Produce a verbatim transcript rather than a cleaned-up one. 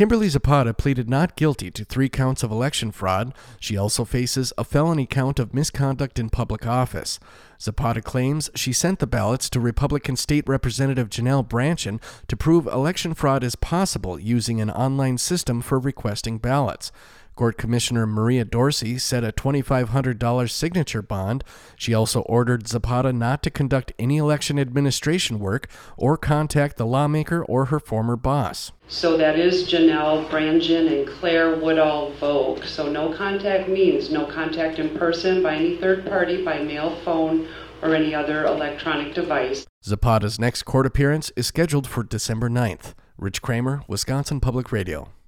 Kimberly Zapata pleaded not guilty to three counts of election fraud. She also faces a felony count of misconduct in public office. Zapata claims she sent the ballots to Republican State Representative Janelle Brandtjen to prove election fraud is possible using an online system for requesting ballots. Court Commissioner Maria Dorsey set a two thousand five hundred dollars signature bond. She also ordered Zapata not to conduct any election administration work or contact the lawmaker or her former boss. So that is Janelle Brandtjen and Claire Woodall Vogue. So no contact means no contact in person by any third party, by mail, phone, or any other electronic device. Zapata's next court appearance is scheduled for December ninth. Rich Kramer, Wisconsin Public Radio.